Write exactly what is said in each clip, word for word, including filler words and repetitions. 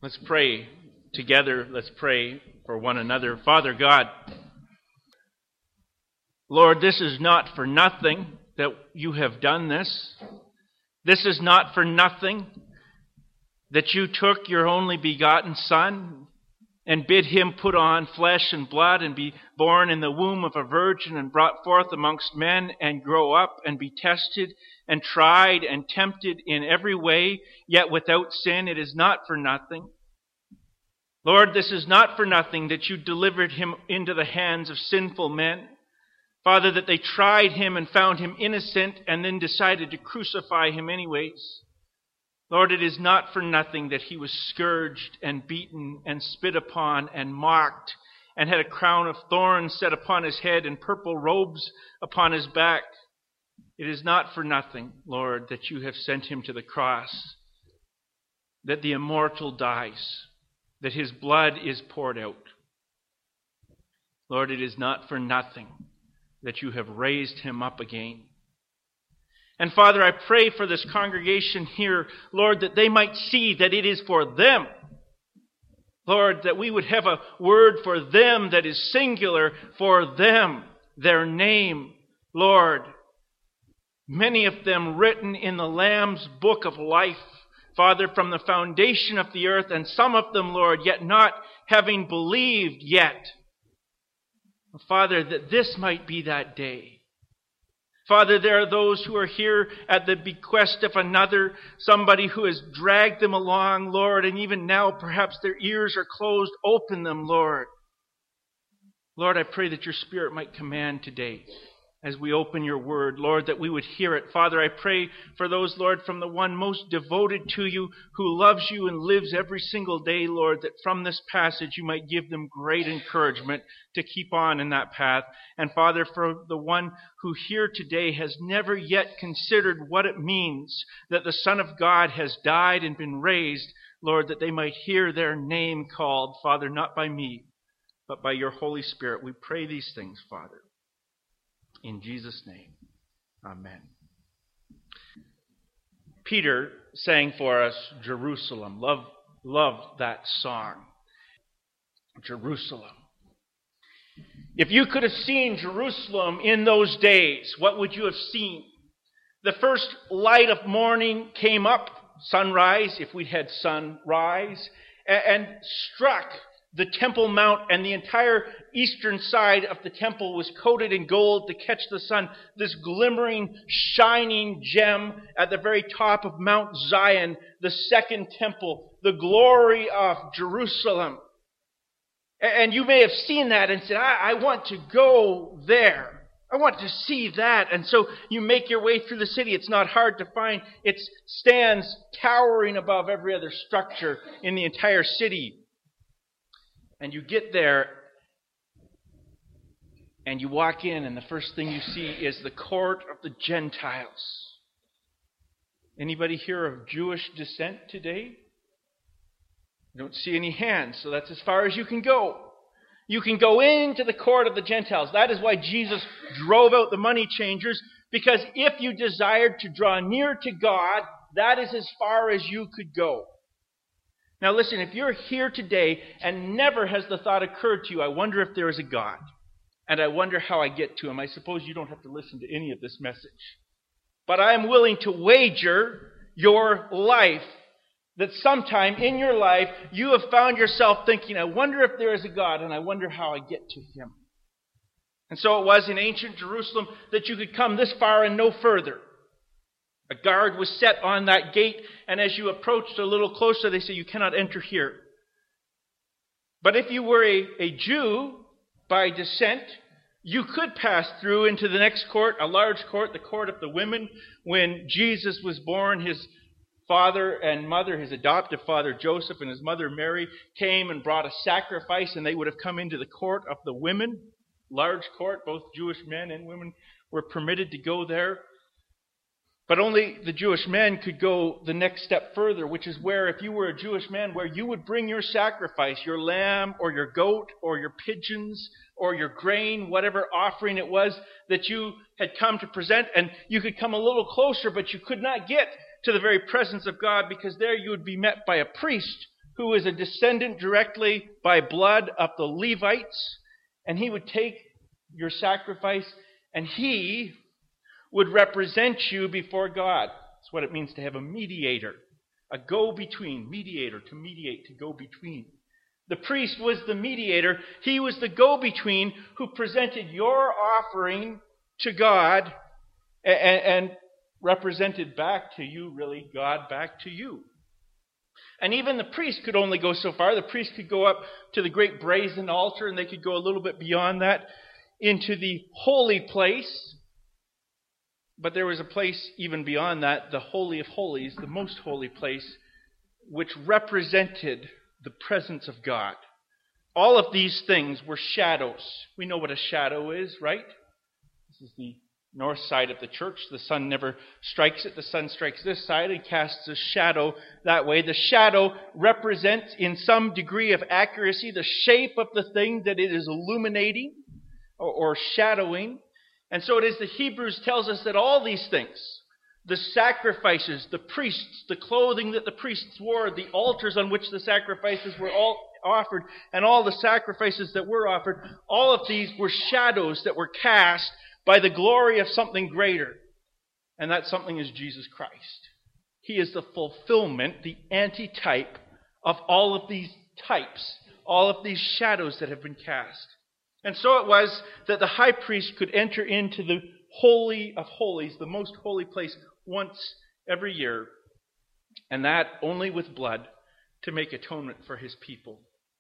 Let's pray together. Let's pray for one another. Father God, Lord, this is not for nothing that you have done this. This is not for nothing that you took your only begotten Son and bid him put on flesh and blood and be born in the womb of a virgin and brought forth amongst men and grow up and be tested and tried and tempted in every way, yet without sin. It is not for nothing. Lord, this is not for nothing that you delivered him into the hands of sinful men. Father, that they tried him and found him innocent and then decided to crucify him anyways. Lord, it is not for nothing that he was scourged and beaten and spit upon and mocked and had a crown of thorns set upon his head and purple robes upon his back. It is not for nothing, Lord, that you have sent him to the cross, that the immortal dies, that his blood is poured out. Lord, it is not for nothing that you have raised him up again. And Father, I pray for this congregation here, Lord, that they might see that it is for them. Lord, that we would have a word for them that is singular, for them, their name, Lord. Many of them written in the Lamb's book of life, Father, from the foundation of the earth, and some of them, Lord, yet not having believed yet. Father, that this might be that day. Father, there are those who are here at the bequest of another, somebody who has dragged them along, Lord, and even now perhaps their ears are closed. Open them, Lord. Lord, I pray that your Spirit might command today as we open your word, Lord, that we would hear it. Father, I pray for those, Lord, from the one most devoted to you, who loves you and lives every single day, Lord, that from this passage you might give them great encouragement to keep on in that path. And Father, for the one who here today has never yet considered what it means that the Son of God has died and been raised, Lord, that they might hear their name called, Father, not by me, but by your Holy Spirit. We pray these things, Father. In Jesus' name, amen. Peter sang for us Jerusalem. Love, love that song. Jerusalem. If you could have seen Jerusalem in those days, what would you have seen? The first light of morning came up, sunrise, if we had sunrise, and struck the Temple Mount, and the entire eastern side of the temple was coated in gold to catch the sun. This glimmering, shining gem at the very top of Mount Zion, the second temple, the glory of Jerusalem. And you may have seen that and said, I, I want to go there. I want to see that. And so you make your way through the city. It's not hard to find. It stands towering above every other structure in the entire city. And you get there, and you walk in, and the first thing you see is the court of the Gentiles. Anybody here of Jewish descent today? I don't see any hands, so that's as far as you can go. You can go into the court of the Gentiles. That is why Jesus drove out the money changers, because if you desired to draw near to God, that is as far as you could go. Now listen, if you're here today and never has the thought occurred to you, I wonder if there is a God, and I wonder how I get to him. I suppose you don't have to listen to any of this message. But I am willing to wager your life that sometime in your life you have found yourself thinking, I wonder if there is a God, and I wonder how I get to him. And so it was in ancient Jerusalem that you could come this far and no further. A guard was set on that gate, and as you approached a little closer, they say, you cannot enter here. But if you were a, a Jew by descent, you could pass through into the next court, a large court, the court of the women. When Jesus was born, his father and mother, his adoptive father Joseph and his mother Mary, came and brought a sacrifice, and they would have come into the court of the women. Large court, both Jewish men and women were permitted to go there. But only the Jewish men could go the next step further, which is where, if you were a Jewish man, where you would bring your sacrifice, your lamb or your goat or your pigeons or your grain, whatever offering it was that you had come to present. And you could come a little closer, but you could not get to the very presence of God, because there you would be met by a priest who was a descendant directly by blood of the Levites, and he would take your sacrifice, and he would represent you before God. That's what it means to have a mediator, a go-between, mediator, to mediate, to go between. The priest was the mediator. He was the go-between who presented your offering to God and, and represented back to you, really, God back to you. And even the priest could only go so far. The priest could go up to the great brazen altar, and they could go a little bit beyond that into the holy place. But there was a place even beyond that, the Holy of Holies, the most holy place, which represented the presence of God. All of these things were shadows. We know what a shadow is, right? This is the north side of the church. The sun never strikes it. The sun strikes this side and casts a shadow that way. The shadow represents, in some degree of accuracy, the shape of the thing that it is illuminating or, or shadowing. And so it is that Hebrews tells us that all these things, the sacrifices, the priests, the clothing that the priests wore, the altars on which the sacrifices were all offered, and all the sacrifices that were offered, all of these were shadows that were cast by the glory of something greater. And that something is Jesus Christ. He is the fulfillment, the antitype of all of these types, all of these shadows that have been cast. And so it was that the high priest could enter into the Holy of Holies, the most holy place, once every year, and that only with blood, to make atonement for his people.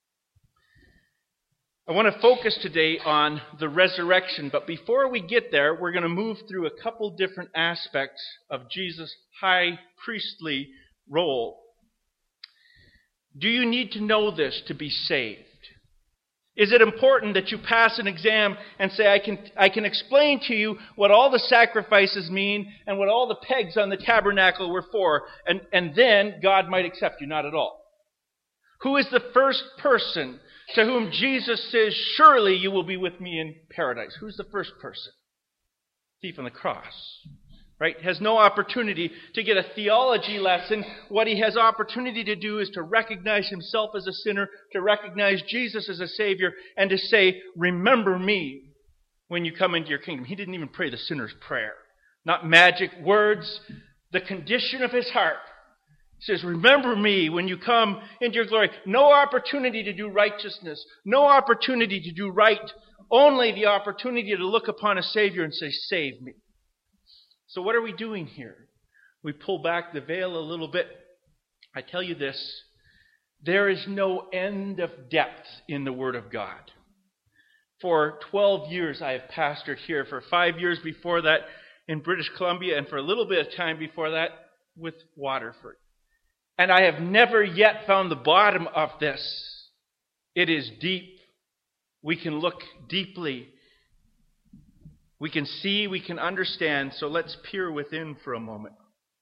I want to focus today on the resurrection, but before we get there, we're going to move through a couple different aspects of Jesus' high priestly role. Do you need to know this to be saved? Is it important that you pass an exam and say, I can, I can explain to you what all the sacrifices mean and what all the pegs on the tabernacle were for, and, and then God might accept you? Not at all. Who is the first person to whom Jesus says, surely you will be with me in paradise? Who's the first person? Thief on the cross. Right? Has no opportunity to get a theology lesson. What he has opportunity to do is to recognize himself as a sinner, to recognize Jesus as a Savior, and to say, remember me when you come into your kingdom. He didn't even pray the sinner's prayer. Not magic words. The condition of his heart. He says, remember me when you come into your glory. No opportunity to do righteousness. No opportunity to do right. Only the opportunity to look upon a Savior and say, save me. So what are we doing here? We pull back the veil a little bit. I tell you this, there is no end of depth in the Word of God. For twelve years I have pastored here. For five years before that in British Columbia, and for a little bit of time before that with Waterford. And I have never yet found the bottom of this. It is deep. We can look deeply. We can see, we can understand, so let's peer within for a moment.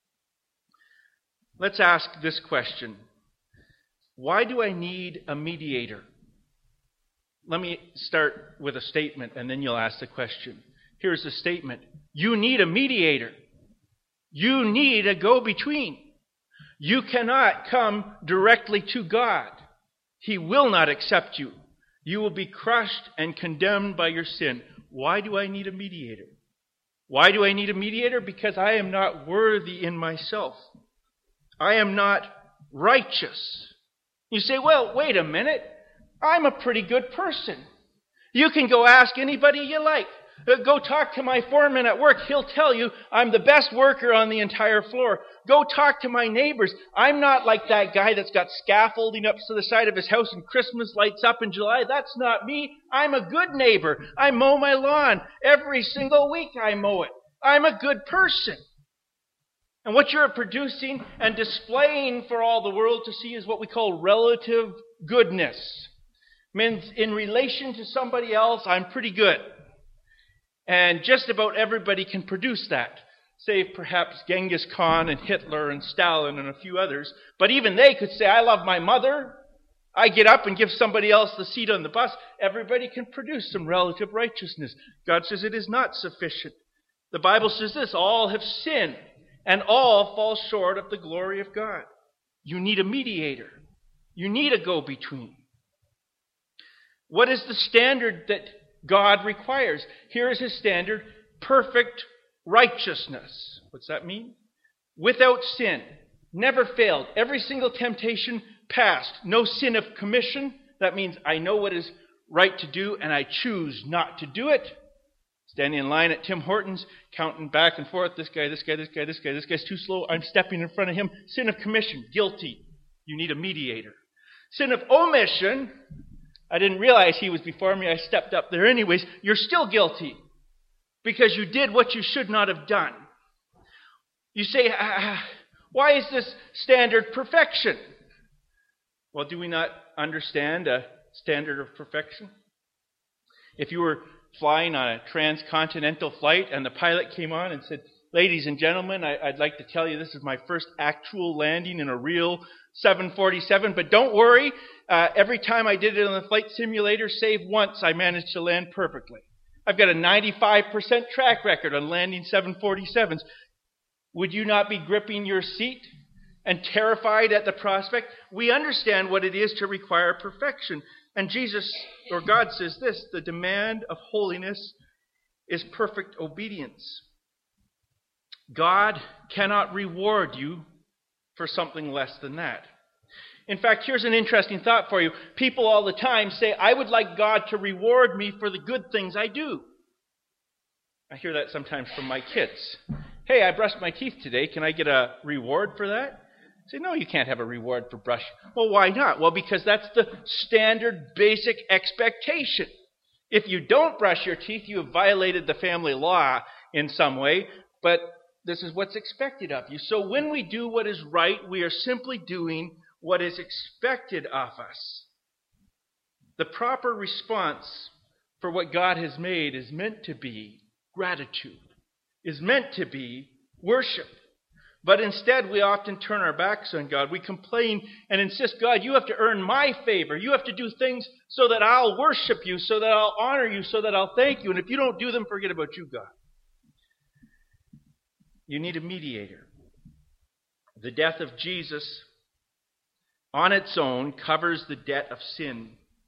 Let's ask this question. Why do I need a mediator? Let me start with a statement, and then you'll ask the question. Here's the statement. You need a mediator. You need a go-between. You cannot come directly to God. He will not accept you. You will be crushed and condemned by your sin. Why do I need a mediator? Why do I need a mediator? Because I am not worthy in myself. I am not righteous. You say, well, wait a minute. I'm a pretty good person. You can go ask anybody you like. Go talk to my foreman at work. He'll tell you I'm the best worker on the entire floor. Go talk to my neighbors. I'm not like that guy that's got scaffolding up to the side of his house and Christmas lights up in July. That's not me. I'm a good neighbor. I mow my lawn. Every single week I mow it. I'm a good person. And what you're producing and displaying for all the world to see is what we call relative goodness. Means in relation to somebody else, I'm pretty good. And just about everybody can produce that, save perhaps Genghis Khan and Hitler and Stalin and a few others. But even they could say, I love my mother. I get up and give somebody else the seat on the bus. Everybody can produce some relative righteousness. God says it is not sufficient. The Bible says this, all have sinned and all fall short of the glory of God. You need a mediator. You need a go-between. What is the standard that God requires? Here is his standard: perfect righteousness. What's that mean? Without sin. Never failed. Every single temptation passed. No sin of commission. That means I know what is right to do and I choose not to do it. Standing in line at Tim Hortons, counting back and forth. This guy, this guy, this guy, this guy. This guy's too slow. I'm stepping in front of him. Sin of commission. Guilty. You need a mediator. Sin of omission. I didn't realize he was before me. I stepped up there anyways. You're still guilty because you did what you should not have done. You say, ah, why is this standard perfection? Well, do we not understand a standard of perfection? If you were flying on a transcontinental flight and the pilot came on and said, ladies and gentlemen, I, I'd like to tell you this is my first actual landing in a real seven forty-seven, but don't worry, uh, every time I did it on the flight simulator, save once, I managed to land perfectly. I've got a ninety-five percent track record on landing seven forty-sevens. Would you not be gripping your seat and terrified at the prospect? We understand what it is to require perfection. And Jesus, or God, says this: the demand of holiness is perfect obedience. God cannot reward you for something less than that. In fact, here's an interesting thought for you. People all the time say, I would like God to reward me for the good things I do. I hear that sometimes from my kids. Hey, I brushed my teeth today. Can I get a reward for that? I say, no, you can't have a reward for brushing. Well, why not? Well, because that's the standard basic expectation. If you don't brush your teeth, you have violated the family law in some way, but this is what's expected of you. So when we do what is right, we are simply doing what is expected of us. The proper response for what God has made is meant to be gratitude, is meant to be worship. But instead, we often turn our backs on God. We complain and insist, God, you have to earn my favor. You have to do things so that I'll worship you, so that I'll honor you, so that I'll thank you. And if you don't do them, forget about you, God. You need a mediator. The death of Jesus on its own covers the debt of sin.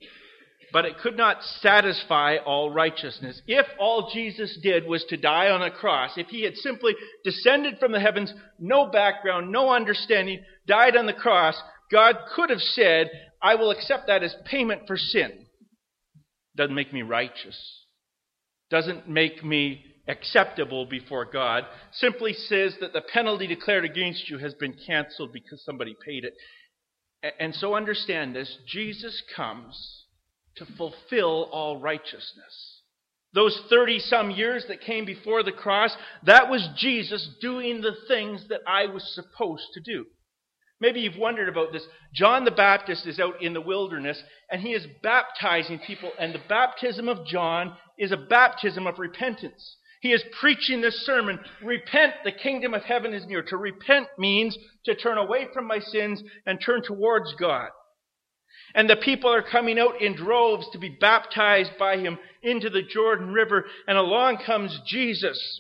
But it could not satisfy all righteousness. If all Jesus did was to die on a cross, if he had simply descended from the heavens, no background, no understanding, died on the cross, God could have said, I will accept that as payment for sin. Doesn't make me righteous. Doesn't make me acceptable before God. Simply says that the penalty declared against you has been canceled because somebody paid it. And so understand this, Jesus comes to fulfill all righteousness. Those thirty-some years that came before the cross, that was Jesus doing the things that I was supposed to do. Maybe you've wondered about this. John the Baptist is out in the wilderness, and he is baptizing people, and the baptism of John is a baptism of repentance. He is preaching this sermon, repent, the kingdom of heaven is near. To repent means to turn away from my sins and turn towards God. And the people are coming out in droves to be baptized by him into the Jordan River. And along comes Jesus.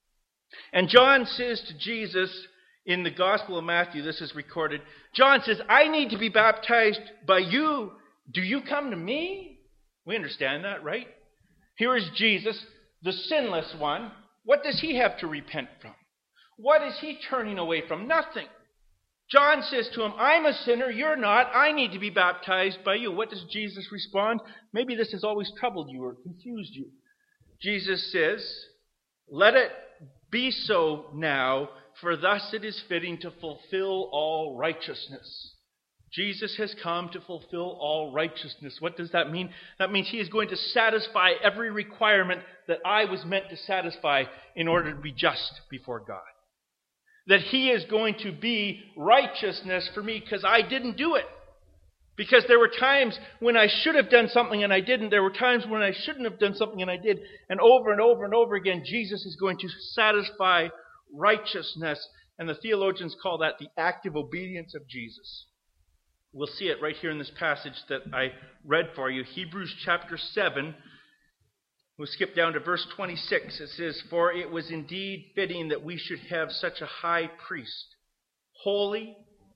And John says to Jesus, in the Gospel of Matthew, this is recorded, John says, I need to be baptized by you. Do you come to me? We understand that, right? Here is Jesus, the sinless one. What does he have to repent from? What is he turning away from? Nothing. John says to him, I'm a sinner, you're not. I need to be baptized by you. What does Jesus respond? Maybe this has always troubled you or confused you. Jesus says, let it be so now, for thus it is fitting to fulfill all righteousness. Jesus has come to fulfill all righteousness. What does that mean? That means he is going to satisfy every requirement that I was meant to satisfy in order to be just before God. That he is going to be righteousness for me because I didn't do it. Because there were times when I should have done something and I didn't. There were times when I shouldn't have done something and I did. And over and over and over again, Jesus is going to satisfy righteousness. And the theologians call that the active obedience of Jesus. We'll see it right here in this passage that I read for you. Hebrews chapter seven. We'll skip down to verse twenty-six. It says, for it was indeed fitting that we should have such a high priest, holy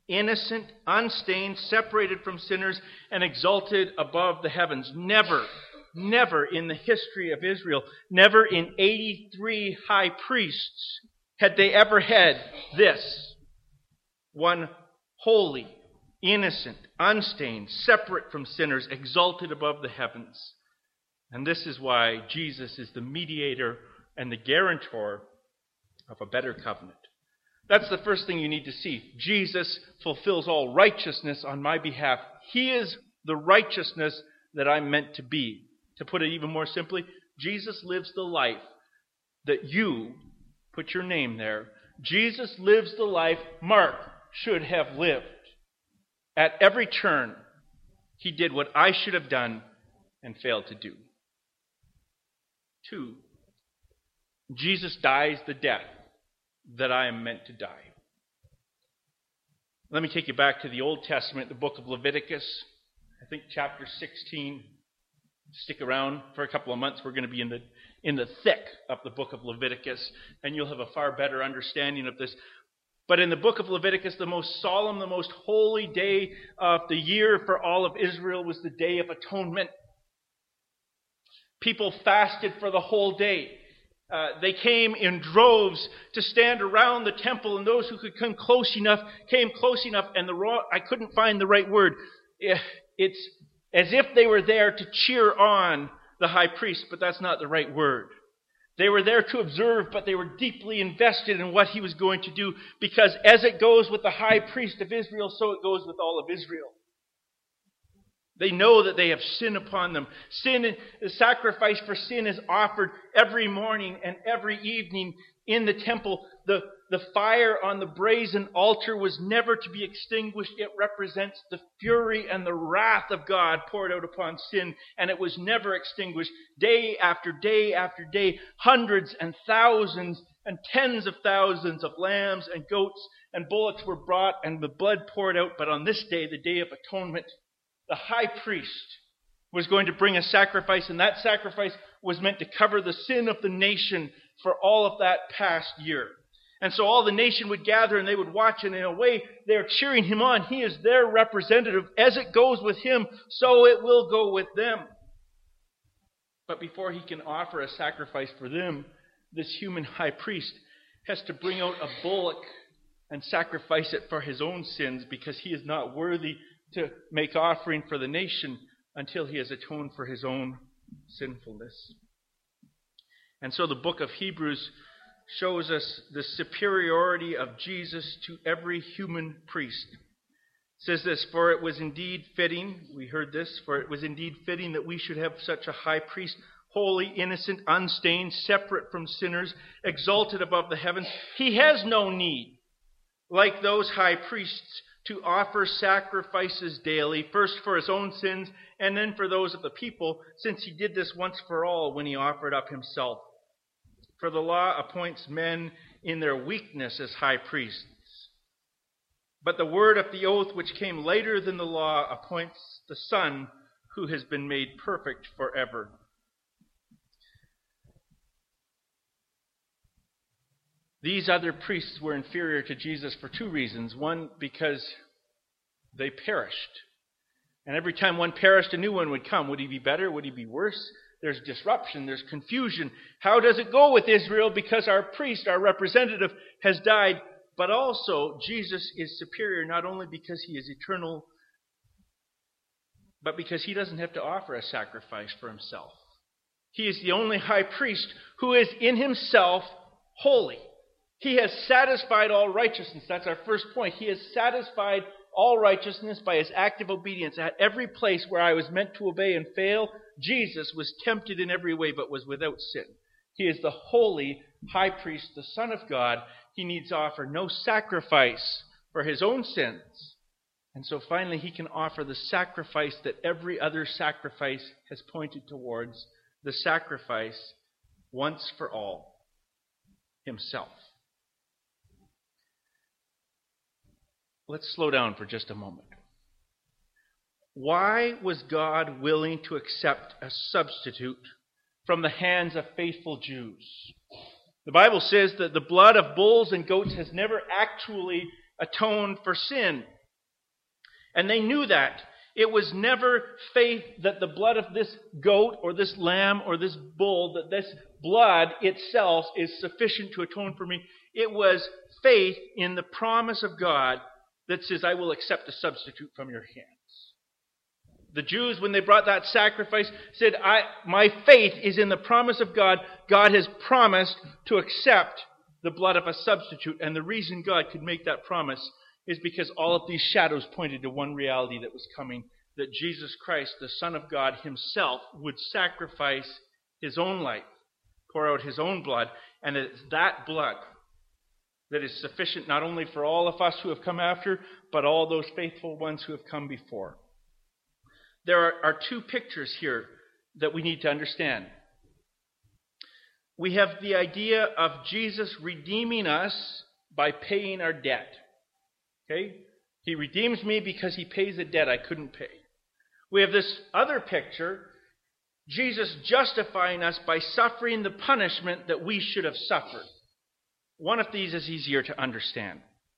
innocent, unstained, separated from sinners, and exalted above the heavens. Never, never in the history of Israel, never in eighty-three high priests had they ever had this. One holy, innocent, unstained, separate from sinners, exalted above the heavens. And this is why Jesus is the mediator and the guarantor of a better covenant. That's the first thing you need to see. Jesus fulfills all righteousness on my behalf. He is the righteousness that I'm meant to be. To put it even more simply, Jesus lives the life that you, put your name there, Jesus lives the life Mark should have lived. At every turn, he did what I should have done and failed to do. Two, Jesus dies the death that I am meant to die. Let me take you back to the Old Testament, the book of Leviticus. I think chapter sixteen. Stick around for a couple of months. We're going to be in the in the thick of the book of Leviticus, and you'll have a far better understanding of this. But in the book of Leviticus, the most solemn, the most holy day of the year for all of Israel was the Day of Atonement. People fasted for the whole day. Uh, they came in droves to stand around the temple, and those who could come close enough came close enough. And the raw, I couldn't find the right word. It's as if they were there to cheer on the high priest, but that's not the right word. They were there to observe, but they were deeply invested in what he was going to do, because as it goes with the high priest of Israel, so it goes with all of Israel. They know that they have sin upon them. Sin, the sacrifice for sin is offered every morning and every evening in the temple. The, the fire on the brazen altar was never to be extinguished. It represents the fury and the wrath of God poured out upon sin, and it was never extinguished. Day after day after day, hundreds and thousands and tens of thousands of lambs and goats and bullocks were brought and the blood poured out. But on this day, the Day of Atonement, the high priest was going to bring a sacrifice, and that sacrifice was meant to cover the sin of the nation for all of that past year. And so all the nation would gather and they would watch, and in a way they're cheering him on. He is their representative. As it goes with him, so it will go with them. But before he can offer a sacrifice for them, this human high priest has to bring out a bullock and sacrifice it for his own sins, because he is not worthy to make offering for the nation until he has atoned for his own sinfulness. And so the book of Hebrews shows us the superiority of Jesus to every human priest. It says this, "For it was indeed fitting," we heard this, "for it was indeed fitting that we should have such a high priest, holy, innocent, unstained, separate from sinners, exalted above the heavens. He has no need, like those high priests, to offer sacrifices daily, first for his own sins and then for those of the people, since he did this once for all when he offered up himself. For the law appoints men in their weakness as high priests. But the word of the oath, which came later than the law, appoints the Son who has been made perfect forever." These other priests were inferior to Jesus for two reasons. One, because they perished. And every time one perished, a new one would come. Would he be better? Would he be worse? There's disruption. There's confusion. How does it go with Israel? Because our priest, our representative, has died. But also, Jesus is superior not only because he is eternal, but because he doesn't have to offer a sacrifice for himself. He is the only high priest who is in himself holy. He has satisfied all righteousness. That's our first point. He has satisfied all righteousness by his active obedience. At every place where I was meant to obey and fail, Jesus was tempted in every way but was without sin. He is the holy high priest, the Son of God. He needs to offer no sacrifice for his own sins. And so finally he can offer the sacrifice that every other sacrifice has pointed towards, the sacrifice once for all, himself. Let's slow down for just a moment. Why was God willing to accept a substitute from the hands of faithful Jews? The Bible says that the blood of bulls and goats has never actually atoned for sin. And they knew that. It was never faith that the blood of this goat or this lamb or this bull, that this blood itself is sufficient to atone for me. It was faith in the promise of God that says, I will accept a substitute from your hands. The Jews, when they brought that sacrifice, said, I, my faith is in the promise of God. God has promised to accept the blood of a substitute. And the reason God could make that promise is because all of these shadows pointed to one reality that was coming, that Jesus Christ, the Son of God himself, would sacrifice his own life, pour out his own blood, and it's that blood that is sufficient not only for all of us who have come after, but all those faithful ones who have come before. There are, are two pictures here that we need to understand. We have the idea of Jesus redeeming us by paying our debt. Okay? He redeems me because he pays a debt I couldn't pay. We have this other picture, Jesus justifying us by suffering the punishment that we should have suffered. One of these is easier to understand.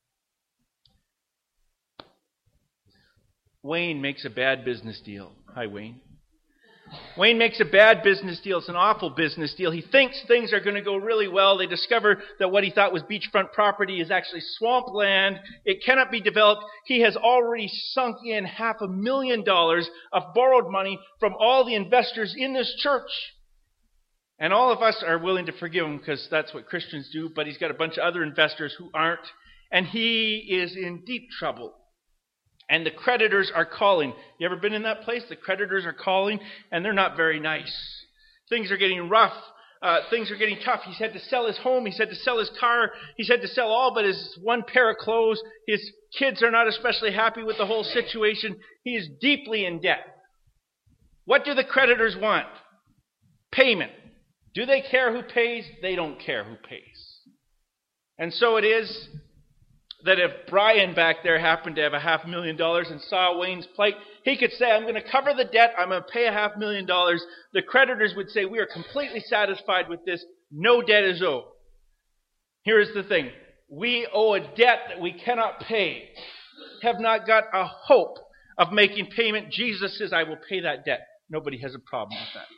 Wayne makes a bad business deal. Hi, Wayne. Wayne makes a bad business deal. It's an awful business deal. He thinks things are going to go really well. They discover that what he thought was beachfront property is actually swamp land. It cannot be developed. He has already sunk in half a million dollars of borrowed money from all the investors in this church. And all of us are willing to forgive him because that's what Christians do, but he's got a bunch of other investors who aren't. And he is in deep trouble. And the creditors are calling. You ever been in that place? The creditors are calling, and they're not very nice. Things are getting rough. Uh, things are getting tough. He's had to sell his home. He's had to sell his car. He's had to sell all but his one pair of clothes. His kids are not especially happy with the whole situation. He is deeply in debt. What do the creditors want? Payment. Do they care who pays? They don't care who pays. And so it is that if Brian back there happened to have a half million dollars and saw Wayne's plight, he could say, I'm going to cover the debt, I'm going to pay a half million dollars. The creditors would say, we are completely satisfied with this, no debt is owed. Here is the thing, we owe a debt that we cannot pay, have not got a hope of making payment. Jesus says, I will pay that debt. Nobody has a problem with that.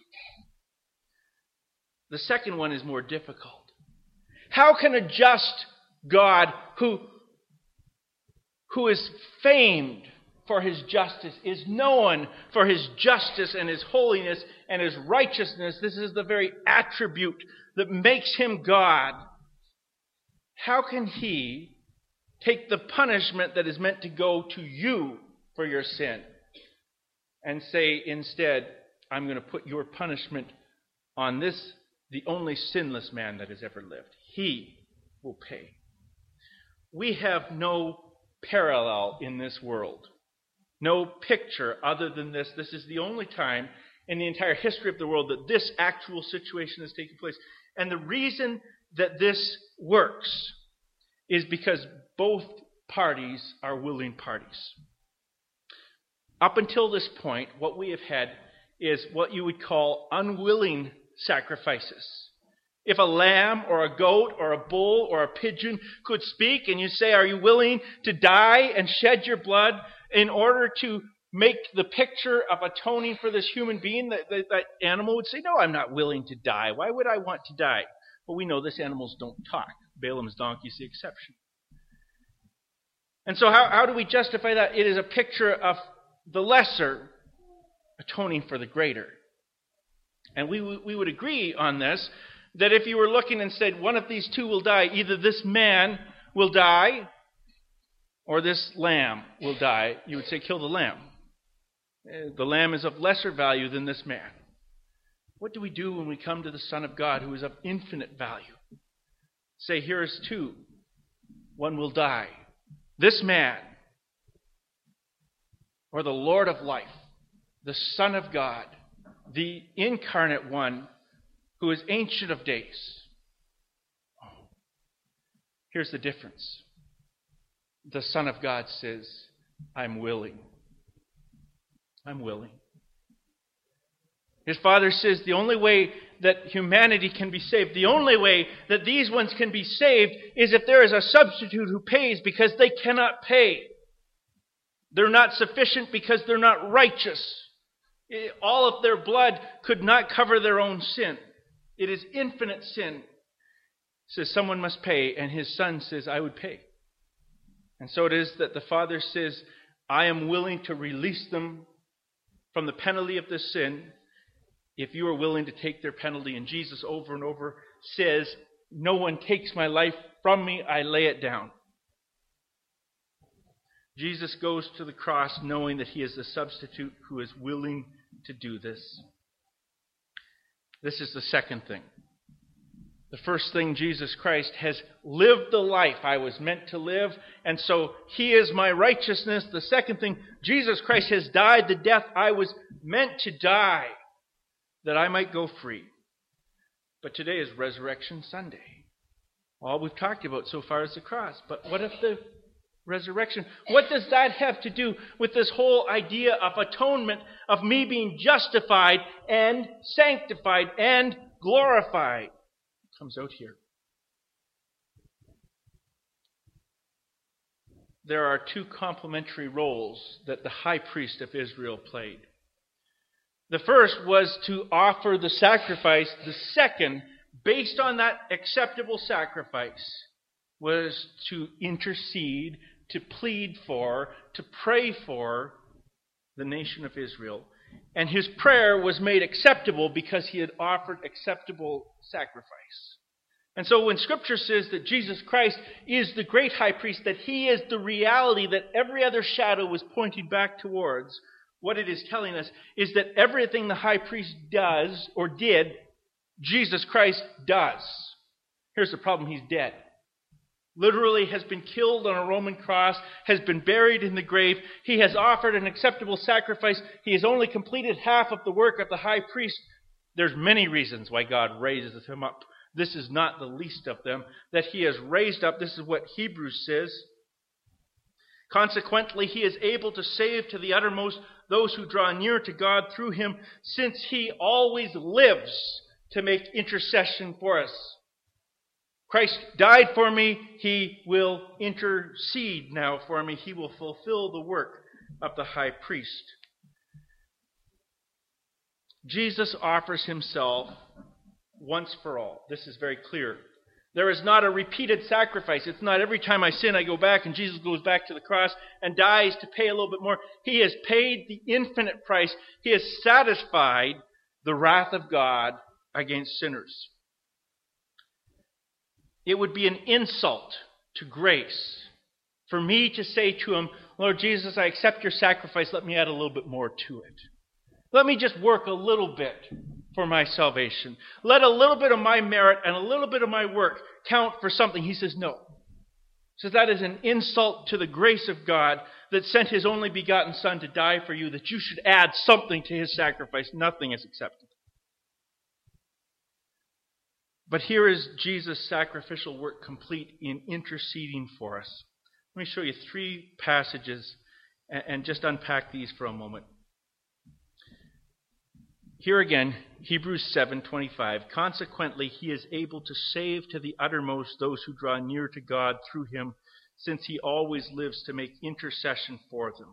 The second one is more difficult. How can a just God who who is famed for his justice, is known for his justice and his holiness and his righteousness, this is the very attribute that makes him God, how can he take the punishment that is meant to go to you for your sin and say instead, I'm going to put your punishment on this, the only sinless man that has ever lived. He will pay. We have no parallel in this world. No picture other than this. This is the only time in the entire history of the world that this actual situation is taking place. And the reason that this works is because both parties are willing parties. Up until this point, what we have had is what you would call unwilling sacrifices. If a lamb or a goat or a bull or a pigeon could speak and you say, are you willing to die and shed your blood in order to make the picture of atoning for this human being, that, that, that animal would say, no, I'm not willing to die. Why would I want to die? Well, we know this animals don't talk. Balaam's donkey is the exception. And so how, how do we justify that? It is a picture of the lesser atoning for the greater. And we, we would agree on this, that if you were looking and said, one of these two will die, either this man will die or this lamb will die, you would say, kill the lamb. The lamb is of lesser value than this man. What do we do when we come to the Son of God, who is of infinite value? Say, here is two. One will die. This man, or the Lord of life, the Son of God, the incarnate one, who is Ancient of Days. Oh. Here's the difference. The Son of God says, I'm willing. I'm willing. His Father says the only way that humanity can be saved, the only way that these ones can be saved is if there is a substitute who pays, because they cannot pay. They're not sufficient because they're not righteous. All of their blood could not cover their own sin. It is infinite sin. Says someone must pay, and his son says, I would pay. And so it is that the Father says, I am willing to release them from the penalty of this sin if you are willing to take their penalty. And Jesus over and over says, no one takes my life from me, I lay it down. Jesus goes to the cross knowing that he is the substitute who is willing to do this. This is the second thing. The first thing, Jesus Christ has lived the life I was meant to live, and so he is my righteousness. The second thing, Jesus Christ has died the death I was meant to die, that I might go free. But today is Resurrection Sunday. All we've talked about so far is the cross. But what if the resurrection? What does that have to do with this whole idea of atonement, of me being justified and sanctified and glorified? Comes out here. There are two complementary roles that the high priest of Israel played. The first was to offer the sacrifice. The second, based on that acceptable sacrifice, was to intercede, to plead for, to pray for the nation of Israel. And his prayer was made acceptable because he had offered acceptable sacrifice. And so when Scripture says that Jesus Christ is the great high priest, that he is the reality that every other shadow was pointing back towards, what it is telling us is that everything the high priest does or did, Jesus Christ does. Here's the problem: he's dead. Literally has been killed on a Roman cross, has been buried in the grave. He has offered an acceptable sacrifice. He has only completed half of the work of the high priest. There's many reasons why God raises him up. This is not the least of them. That he has raised up, this is what Hebrews says. Consequently, he is able to save to the uttermost those who draw near to God through him, since he always lives to make intercession for us. Christ died for me. He will intercede now for me. He will fulfill the work of the high priest. Jesus offers himself once for all. This is very clear. There is not a repeated sacrifice. It's not every time I sin I go back and Jesus goes back to the cross and dies to pay a little bit more. He has paid the infinite price. He has satisfied the wrath of God against sinners. It would be an insult to grace for me to say to him, Lord Jesus, I accept your sacrifice. Let me add a little bit more to it. Let me just work a little bit for my salvation. Let a little bit of my merit and a little bit of my work count for something. He says no. So that is an insult to the grace of God that sent his only begotten Son to die for you, that you should add something to his sacrifice. Nothing is accepted. But here is Jesus' sacrificial work complete in interceding for us. Let me show you three passages and just unpack these for a moment. Here again, Hebrews seven twenty-five. Consequently, he is able to save to the uttermost those who draw near to God through him, since he always lives to make intercession for them.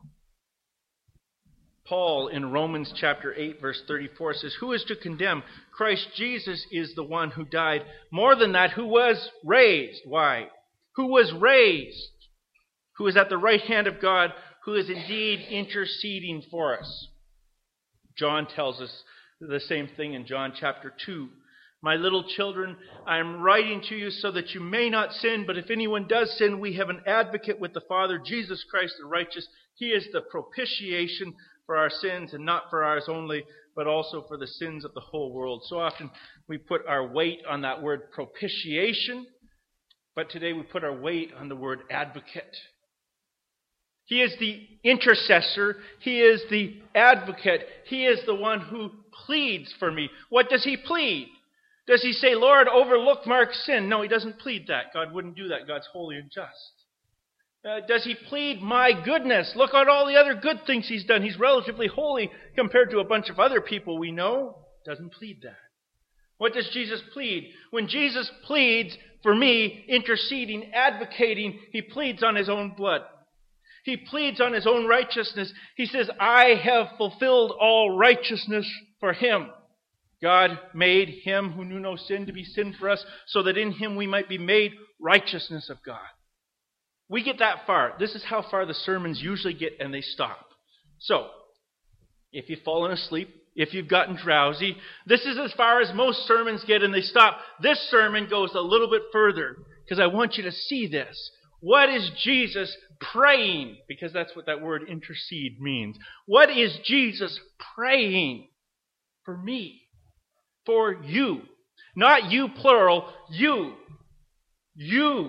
Paul in Romans chapter eight verse thirty-four says, who is to condemn? Christ Jesus is the one who died. More than that, who was raised. Why? Who was raised. Who is at the right hand of God, who is indeed interceding for us. John tells us the same thing in John chapter two. My little children, I am writing to you so that you may not sin, but if anyone does sin, we have an advocate with the Father, Jesus Christ the righteous. He is the propitiation for our sins, and not for ours only, but also for the sins of the whole world. So often we put our weight on that word propitiation, but today we put our weight on the word advocate. He is the intercessor. He is the advocate. He is the one who pleads for me. What does he plead? Does he say, Lord, overlook Mark's sin? No, he doesn't plead that. God wouldn't do that. God's holy and just. Uh, does he plead my goodness? Look at all the other good things he's done. He's relatively holy compared to a bunch of other people we know. Doesn't plead that. What does Jesus plead? When Jesus pleads for me, interceding, advocating, he pleads on his own blood. He pleads on his own righteousness. He says, I have fulfilled all righteousness for him. God made him who knew no sin to be sin for us, so that in him we might be made righteousness of God. We get that far. This is how far the sermons usually get, and they stop. So, if you've fallen asleep, if you've gotten drowsy, this is as far as most sermons get, and they stop. This sermon goes a little bit further, because I want you to see this. What is Jesus praying? Because that's what that word intercede means. What is Jesus praying for me? For you. Not you plural, you. You.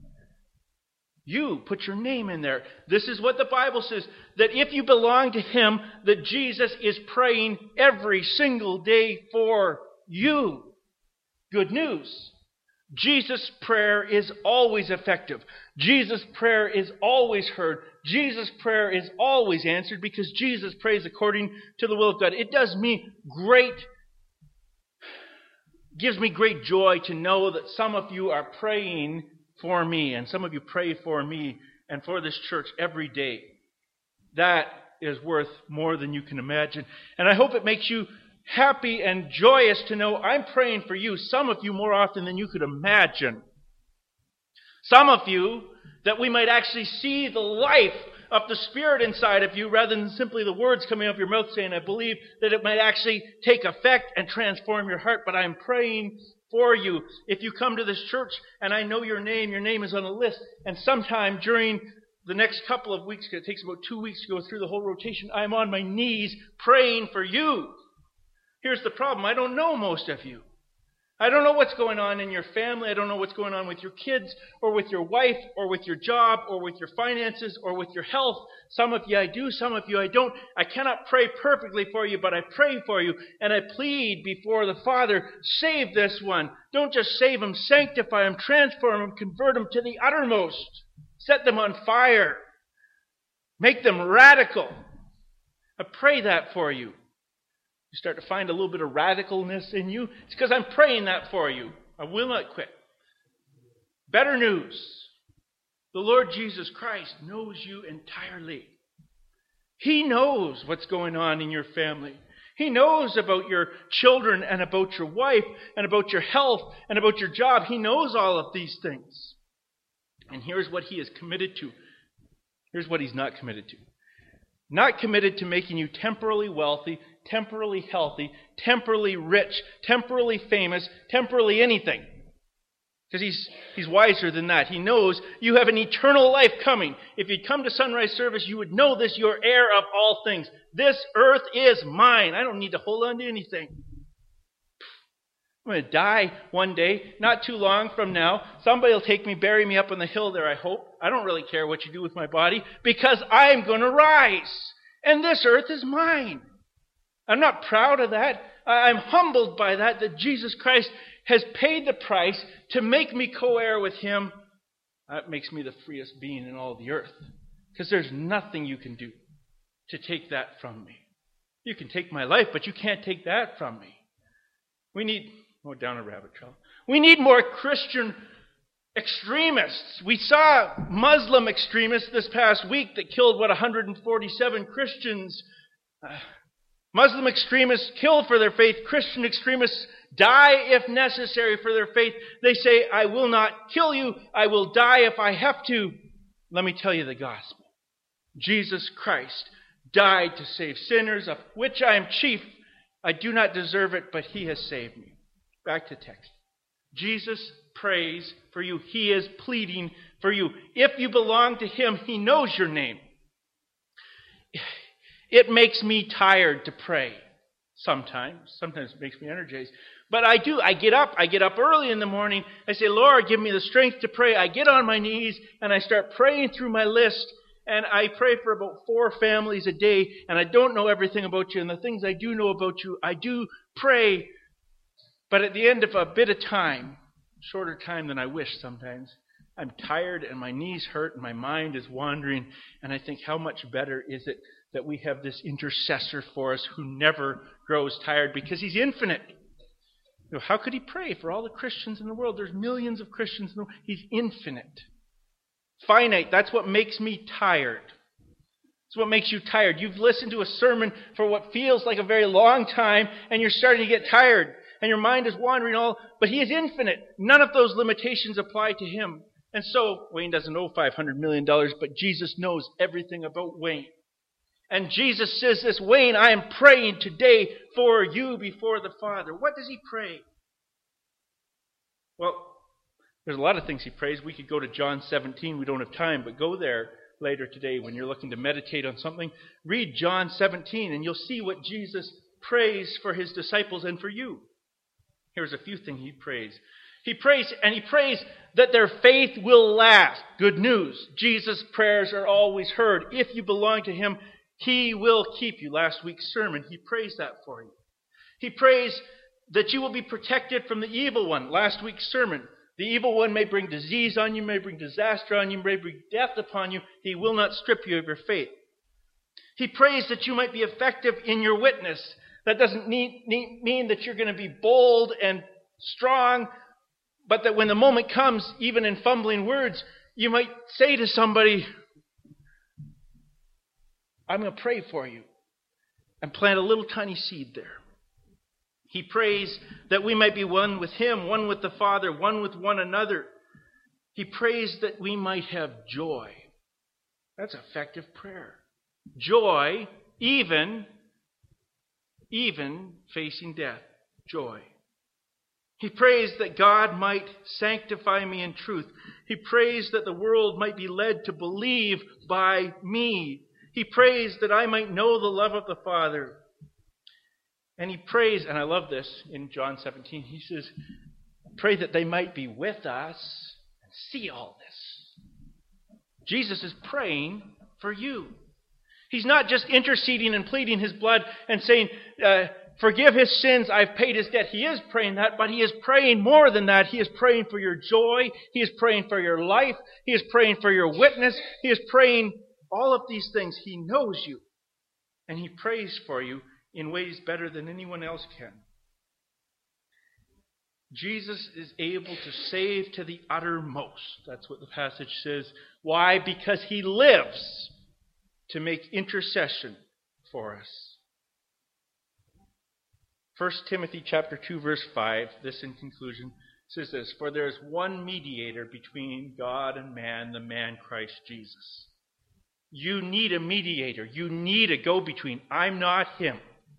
You. Put your name in there. This is what the Bible says, that if you belong to him, that Jesus is praying every single day for you. Good news. Jesus' prayer is always effective. Jesus' prayer is always heard. Jesus' prayer is always answered because Jesus prays according to the will of God. It does me great gives me great joy to know that some of you are praying for me, and some of you pray for me and for this church every day. That is worth more than you can imagine. And I hope it makes you happy and joyous to know I'm praying for you, some of you more often than you could imagine. Some of you, that we might actually see the life of the Spirit inside of you rather than simply the words coming out of your mouth saying, I believe, that it might actually take effect and transform your heart. But I'm praying for you. If you come to this church and I know your name, your name is on a list, and sometime during the next couple of weeks, it takes about two weeks to go through the whole rotation, I'm on my knees praying for you. Here's the problem. I don't know most of you. I don't know what's going on in your family. I don't know what's going on with your kids or with your wife or with your job or with your finances or with your health. Some of you I do, some of you I don't. I cannot pray perfectly for you, but I pray for you and I plead before the Father, save this one. Don't just save him, sanctify him, transform him, convert him to the uttermost. Set them on fire. Make them radical. I pray that for you. You start to find a little bit of radicalness in you. It's because I'm praying that for you. I will not quit. Better news. The Lord Jesus Christ knows you entirely. He knows what's going on in your family. He knows about your children and about your wife and about your health and about your job. He knows all of these things. And here's what he is committed to. Here's what he's not committed to. Not committed to making you temporally wealthy, temporally healthy, temporally rich, temporally famous, temporally anything. Because he's, he's wiser than that. He knows you have an eternal life coming. If you'd come to sunrise service, you would know this, you're heir of all things. This earth is mine. I don't need to hold on to anything. I'm going to die one day, not too long from now. Somebody will take me, bury me up on the hill there, I hope. I don't really care what you do with my body, because I'm going to rise. And this earth is mine. I'm not proud of that. I'm humbled by that, that Jesus Christ has paid the price to make me co-heir with him. That makes me the freest being in all the earth. Because there's nothing you can do to take that from me. You can take my life, but you can't take that from me. We need... Oh, down a rabbit trail. We need more Christian extremists. We saw Muslim extremists this past week that killed, what, one hundred forty-seven Christians. Uh, Muslim extremists kill for their faith. Christian extremists die if necessary for their faith. They say, I will not kill you. I will die if I have to. Let me tell you the gospel. Jesus Christ died to save sinners, of which I am chief. I do not deserve it, but he has saved me. Back to text. Jesus prays for you. He is pleading for you. If you belong to him, he knows your name. It makes me tired to pray sometimes. Sometimes it makes me energized. But I do. I get up. I get up early in the morning. I say, Lord, give me the strength to pray. I get on my knees and I start praying through my list. And I pray for about four families a day. And I don't know everything about you. And the things I do know about you, I do pray. But at the end of a bit of time, shorter time than I wish sometimes, I'm tired and my knees hurt and my mind is wandering. And I think, how much better is it that we have this intercessor for us who never grows tired because he's infinite. You know, how could he pray for all the Christians in the world? There's millions of Christians in the world. He's infinite. Finite. That's what makes me tired. It's what makes you tired. You've listened to a sermon for what feels like a very long time, and you're starting to get tired, and your mind is wandering all, but He is infinite. None of those limitations apply to Him. And so, Wayne doesn't owe five hundred million dollars, but Jesus knows everything about Wayne. And Jesus says this, Wayne, I am praying today for you before the Father. What does He pray? Well, there's a lot of things He prays. We could go to John seventeen. We don't have time, but go there later today when you're looking to meditate on something. Read John seventeen, and you'll see what Jesus prays for His disciples and for you. Here's a few things He prays. He prays, and He prays that their faith will last. Good news. Jesus' prayers are always heard. If you belong to Him, He will keep you. Last week's sermon, He prays that for you. He prays that you will be protected from the evil one. Last week's sermon. The evil one may bring disease on you, may bring disaster on you, may bring death upon you. He will not strip you of your faith. He prays that you might be effective in your witness. That doesn't need, need, mean that you're going to be bold and strong, but that when the moment comes, even in fumbling words, you might say to somebody, I'm going to pray for you, and plant a little tiny seed there. He prays that we might be one with Him, one with the Father, one with one another. He prays that we might have joy. That's effective prayer. Joy, even, even facing death. Joy. He prays that God might sanctify me in truth. He prays that the world might be led to believe by me. He prays that I might know the love of the Father. And He prays, and I love this in John seventeen, He says, pray that they might be with us and see all this. Jesus is praying for you. He's not just interceding and pleading His blood and saying, uh, forgive his sins, I've paid his debt. He is praying that, but He is praying more than that. He is praying for your joy. He is praying for your life. He is praying for your witness. He is praying all of these things. He knows you. And He prays for you in ways better than anyone else can. Jesus is able to save to the uttermost. That's what the passage says. Why? Because He lives to make intercession for us. First Timothy chapter two, verse five, this in conclusion, says this, for there is one mediator between God and man, the man Christ Jesus. You need a mediator. You need a go-between. I'm not him.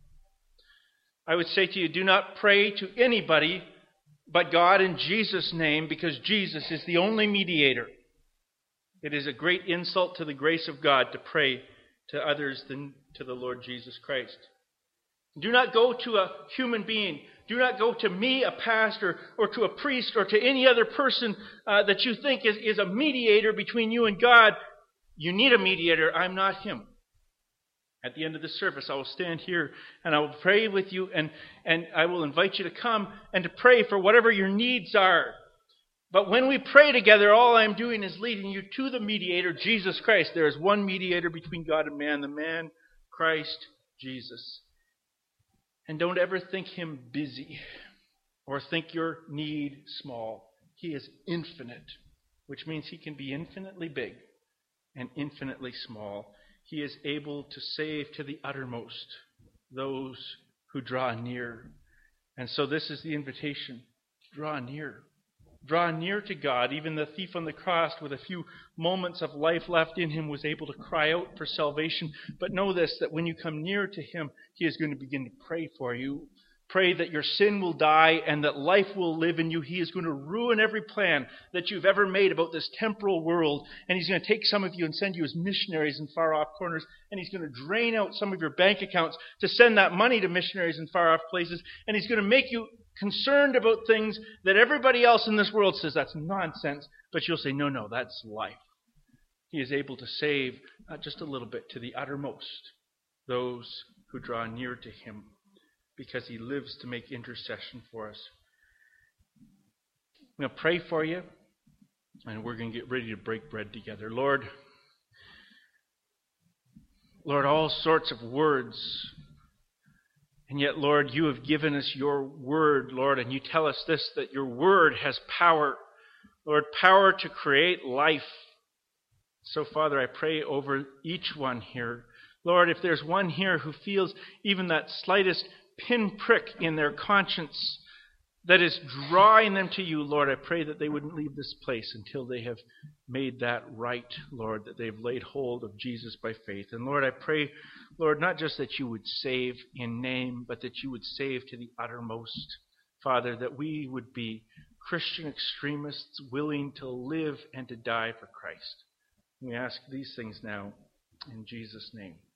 I would say to you, do not pray to anybody but God in Jesus' name, because Jesus is the only mediator. It is a great insult to the grace of God to pray to others than to the Lord Jesus Christ. Do not go to a human being. Do not go to me, a pastor, or to a priest, or to any other person uh, that you think is, is a mediator between you and God. You need a mediator. I'm not him. At the end of the service, I will stand here and I will pray with you, and, and I will invite you to come and to pray for whatever your needs are. But when we pray together, all I'm doing is leading you to the mediator, Jesus Christ. There is one mediator between God and man, the man, Christ Jesus. And don't ever think him busy or think your need small. He is infinite, which means he can be infinitely big and infinitely small. He is able to save to the uttermost those who draw near. And so this is the invitation. Draw near. Draw near to God. Even the thief on the cross, with a few moments of life left in him, was able to cry out for salvation. But know this, that when you come near to him, he is going to begin to pray for you. Pray that your sin will die and that life will live in you. He is going to ruin every plan that you've ever made about this temporal world. And he's going to take some of you and send you as missionaries in far-off corners. And he's going to drain out some of your bank accounts to send that money to missionaries in far-off places. And he's going to make you concerned about things that everybody else in this world says that's nonsense. But you'll say, no, no, that's life. He is able to save, not just a little bit, to the uttermost, those who draw near to him, because he lives to make intercession for us. I'm going to pray for you, and we're going to get ready to break bread together. Lord, Lord, all sorts of words. And yet, Lord, you have given us your word, Lord, and you tell us this, that your word has power. Lord, power to create life. So, Father, I pray over each one here. Lord, if there's one here who feels even that slightest pinprick in their conscience that is drawing them to you, Lord, I pray that they wouldn't leave this place until they have made that right, Lord, that they've laid hold of Jesus by faith. And Lord, I pray, Lord, not just that you would save in name, but that you would save to the uttermost. Father, that we would be Christian extremists willing to live and to die for Christ. We ask these things now in Jesus' name.